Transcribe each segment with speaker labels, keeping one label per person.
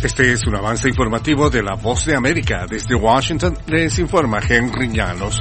Speaker 1: Este es un avance informativo de La Voz de América. Desde Washington les informa Henry Llanos.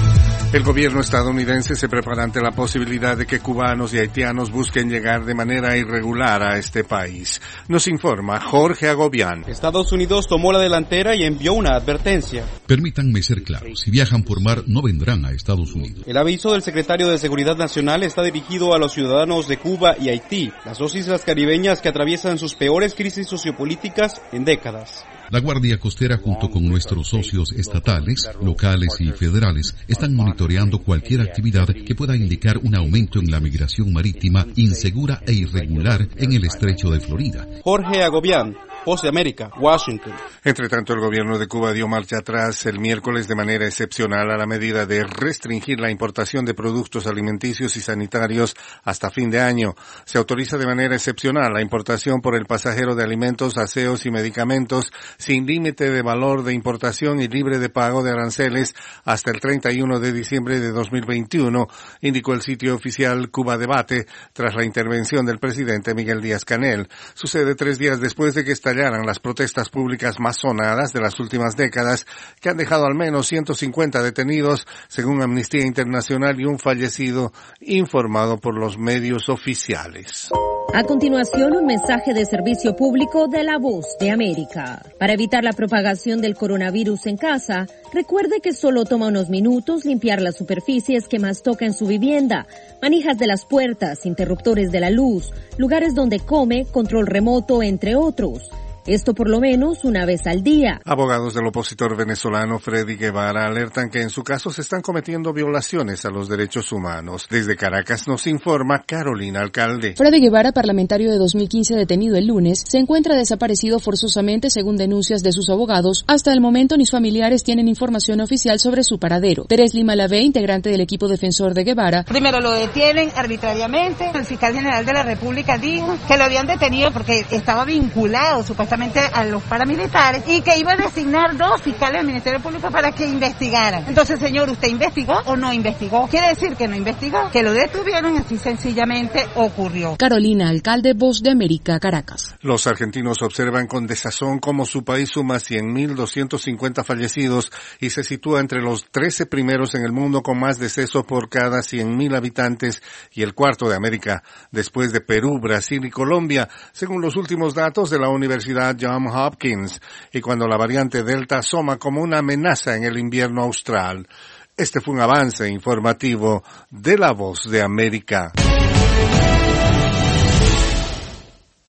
Speaker 1: El gobierno estadounidense se prepara ante la posibilidad de que cubanos y haitianos busquen llegar de manera irregular a este país. Nos informa Jorge Agobián.
Speaker 2: Estados Unidos tomó la delantera y envió una advertencia.
Speaker 3: Permítanme ser claros, si viajan por mar no vendrán a Estados Unidos.
Speaker 2: El aviso del secretario de Seguridad Nacional está dirigido a los ciudadanos de Cuba y Haití, las dos islas caribeñas que atraviesan sus peores crisis sociopolíticas en décadas.
Speaker 3: La Guardia Costera, junto con nuestros socios estatales, locales y federales, están monitoreando cualquier actividad que pueda indicar un aumento en la migración marítima insegura e irregular en el estrecho de Florida.
Speaker 2: Jorge Agobián, Voz de América, Washington.
Speaker 1: Entre tanto, el gobierno de Cuba dio marcha atrás el miércoles de manera excepcional a la medida de restringir la importación de productos alimenticios y sanitarios hasta fin de año. Se autoriza de manera excepcional la importación por el pasajero de alimentos, aseos y medicamentos sin límite de valor de importación y libre de pago de aranceles hasta el 31 de diciembre de 2021, indicó el sitio oficial Cuba Debate tras la intervención del presidente Miguel Díaz-Canel. Sucede 3 días después de que estallaran las protestas públicas más sonadas de las últimas décadas, que han dejado al menos 150 detenidos, según Amnistía Internacional, y un fallecido informado por los medios oficiales.
Speaker 4: A continuación, un mensaje de servicio público de La Voz de América. Para evitar la propagación del coronavirus en casa, recuerde que solo toma unos minutos limpiar las superficies que más toca en su vivienda, manijas de las puertas, interruptores de la luz, lugares donde come, control remoto, entre otros. Esto por lo menos una vez al día.
Speaker 1: Abogados del opositor venezolano Freddy Guevara alertan que en su caso se están cometiendo violaciones a los derechos humanos. Desde Caracas nos informa Carolina Alcalde.
Speaker 5: Freddy Guevara, parlamentario de 2015 detenido el lunes, se encuentra desaparecido forzosamente según denuncias de sus abogados. Hasta el momento ni sus familiares tienen información oficial sobre su paradero. Teres Lima Lavé, integrante del equipo defensor de Guevara.
Speaker 6: Primero lo detienen arbitrariamente. El fiscal general de la República dijo que lo habían detenido porque estaba vinculado supuestamente a los paramilitares y que iba a designar 2 fiscales del Ministerio Público para que investigaran. Entonces, señor, ¿usted investigó o no investigó? Quiere decir que no investigó, que lo detuvieron y así sencillamente ocurrió.
Speaker 5: Carolina Alcalde, Voz de América, Caracas.
Speaker 1: Los argentinos observan con desazón cómo su país suma 100.250 fallecidos y se sitúa entre los 13 primeros en el mundo con más decesos por cada 100.000 habitantes y el cuarto de América, después de Perú, Brasil y Colombia, según los últimos datos de la Universidad Johns Hopkins, y cuando la variante Delta asoma como una amenaza en el invierno austral. Este fue un avance informativo de La Voz de América.